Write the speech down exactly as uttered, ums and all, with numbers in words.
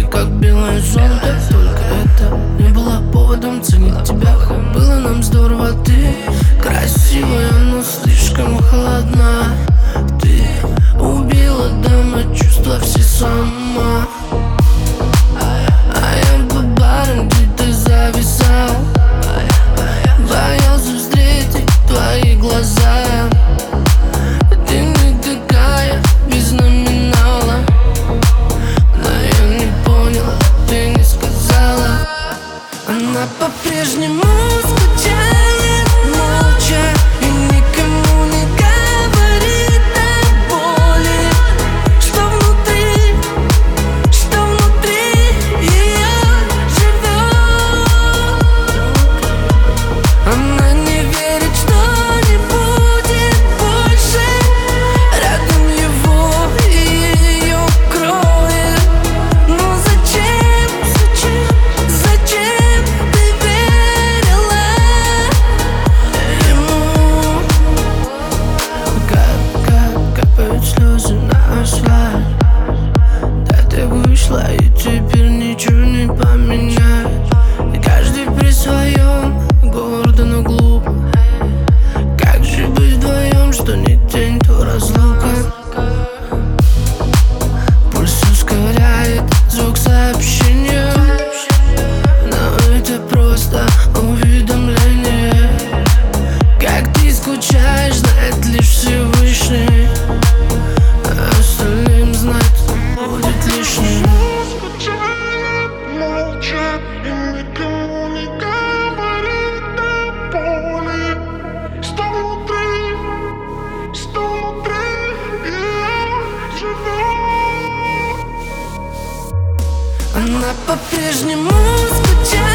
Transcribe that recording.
как белое золото. Только это не было поводом ценить тебя. Было нам здорово, ты красивая, но слишком холодна. Ты убила дома чувства все сама. А я по барам где-то зависал, боялся встретить твои глаза. Ты не такая, без номинала, но я не понял, ты не сказала. Она по-прежнему скучает молча и никому не говорит о боли, что внутри, что внутри ее живет. Она не верит, что не будет больше рядом его, и ее кроет. Но зачем, зачем, зачем ты верила ему? Как, как капают слезы на асфальт. Да ты вышла, и теперь ничего не поменяешь. И каждый при своем, гордо, но глупо. Как же быть вдвоем, что не день, то разлука. Пульс ускоряет звук сообщения, но это просто уведомление. Как ты скучаешь, знает лишь Всевышний, а остальным знать будет лишним. Скучает молча и никому не говорит о боли, что внутри, что внутри ее живет. Она по-прежнему скучает.